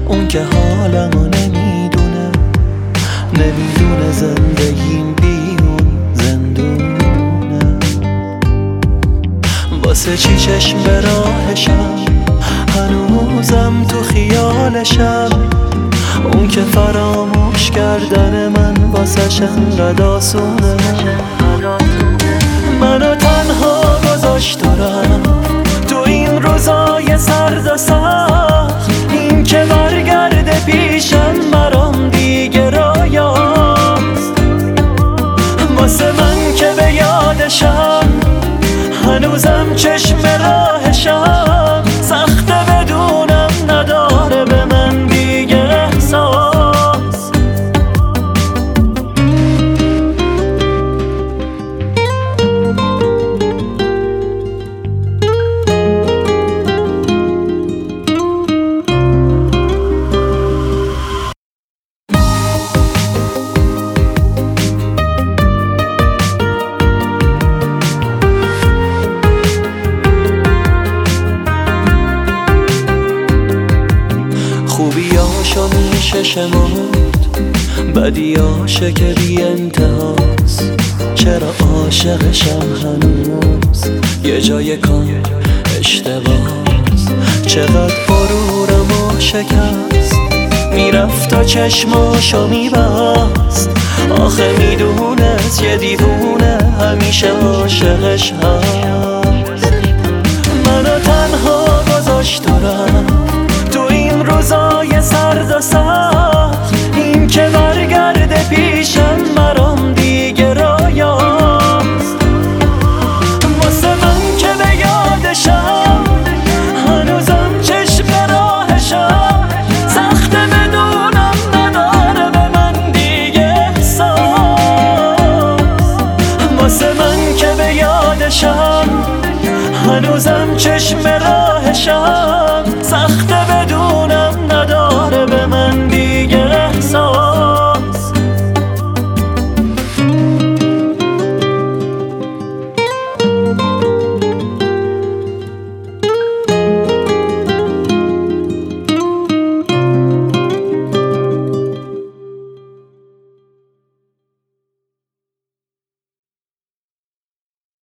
اون که حالمو نمیدونه زندگیم بیرون زندونه. واسه چی چشم به راهشم هنوزم تو خیالشم، اون که فراموش کردن من واسه انقدر آسونه. منو تنها گذاشت و رفت تو این روزای سرد و سخت، این که برگرده پیشم برام دیگه رایاست. واسه من که به یادشم هنوزم چشم راهشم، سخته بدونم نداره به من دیگه احساس. خوبیاشو میشه شمرد، بدیاشه که بی انتهاست. چرا عاشقشم هنوز یه جای کار اشتباهست. چقدر غرورمو شکست، میرفت و چشماشو میبست. آخه میدونست یه دیوونه همیشه عاشقش هست.